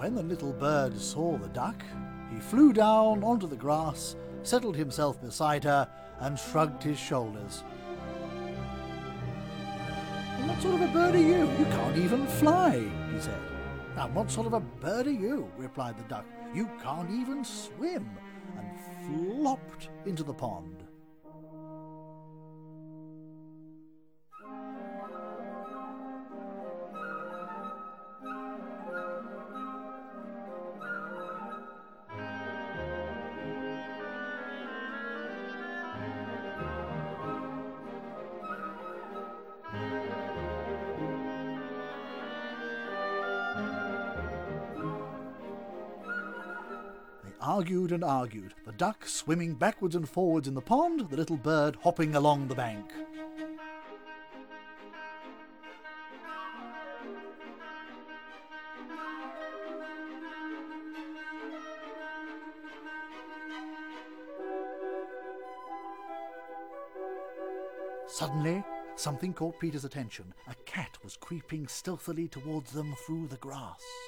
When the little bird saw the duck, he flew down onto the grass, settled himself beside her, and shrugged his shoulders. "What sort of a bird are you? You can't even fly," he said. "And what sort of a bird are you?" replied the duck. "You can't even swim," and flopped into the pond. Argued and argued, the duck swimming backwards and forwards in the pond, the little bird hopping along the bank. Suddenly, something caught Peter's attention. A cat was creeping stealthily towards them through the grass.